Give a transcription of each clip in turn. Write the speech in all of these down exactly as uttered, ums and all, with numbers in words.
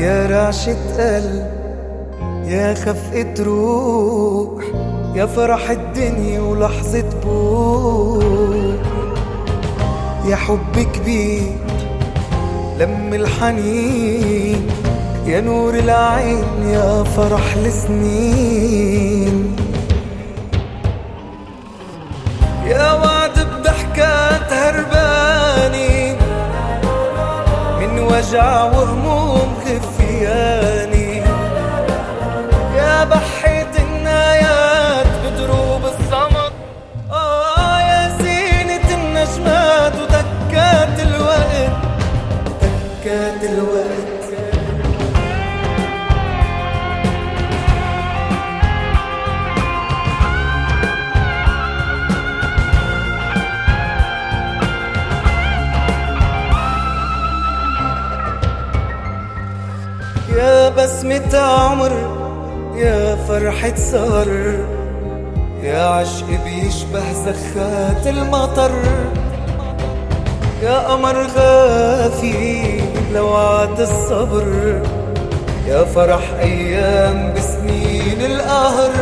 يا رعشة قلب، يا خفقة روح، يا فرح الدنيا ولحظة بوح، يا حب كبير لم الحنين، يا نور العين، يا فرح السنين، يا وعد بضحكات هرباني من وجع وهموم خفياني، يا بحيت النايات بدروب الصمت، آه يا زينة النجمات وتكات الوقت، تكات الوقت. يا بسمة عمر، يا فرحة سهر، يا عشق بيشبه زخات المطر، يا قمر غافي لوعد الصبر، يا فرح أيام بسنين القهر،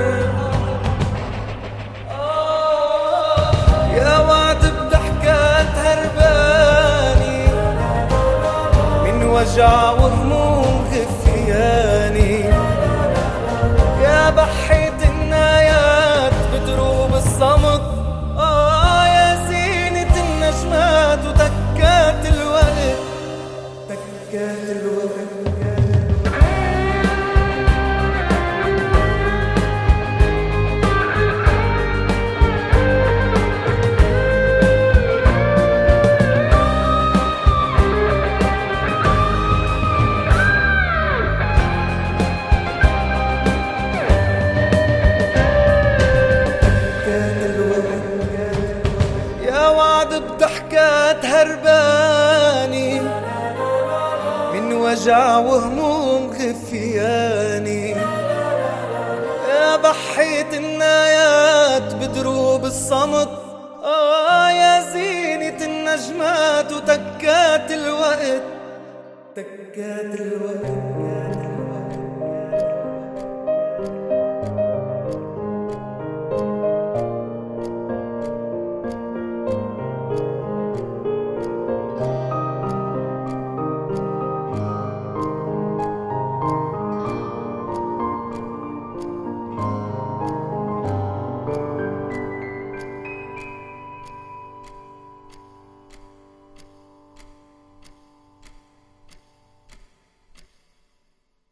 يا وعد بضحكات هرباني من وجع وهموم غفياني، يا بحيت النايات بدروب الصمت، آه يا زينة النجمات وتكات الوقت، تكات الوقت. يا وعد بضحكات هرباني من وجع وهموم خفياني، يا بحيت النايات بدروب الصمت، آه يا زينة النجمات وتكات الوقت، تكات الوقت.